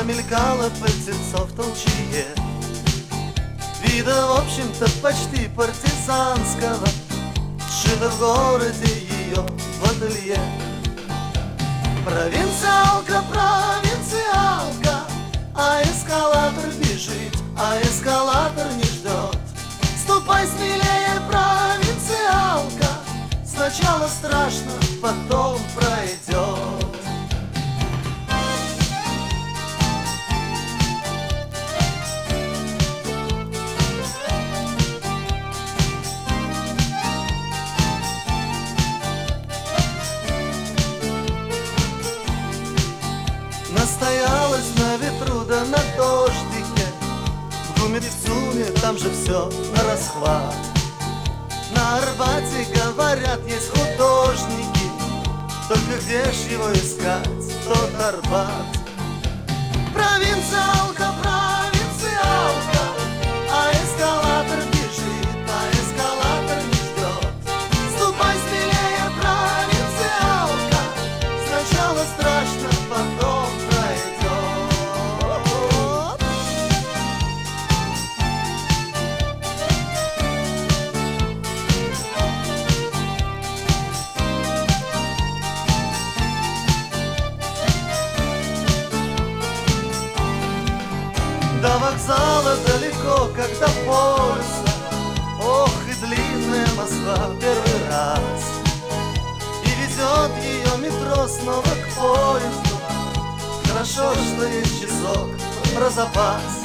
Промелькало пыльцо в толчье, вида, в общем-то, почти партизанского. Сшито в городе ее в ателье. Провинциалка, провинциалка, а эскалатор бежит, а эскалатор не ждет. Ступай смелее, провинциалка, сначала страшно, потом пройдет. Настоялась на ветру да на дождике, в ГУМе и в ЦУМе, там же все на расхват. На Арбате, говорят, есть художники, только где ж его искать, тот Арбат? Провинциалка, провинциалка, а эскалатор бежит, а эскалатор не ждет. Ступай смелее, провинциалка, сначала страшно, потом до вокзала далеко, как до полюса. Ох, и длинная Москва в первый раз. И везет ее метро снова к поезду. Хорошо, что есть часок про запас.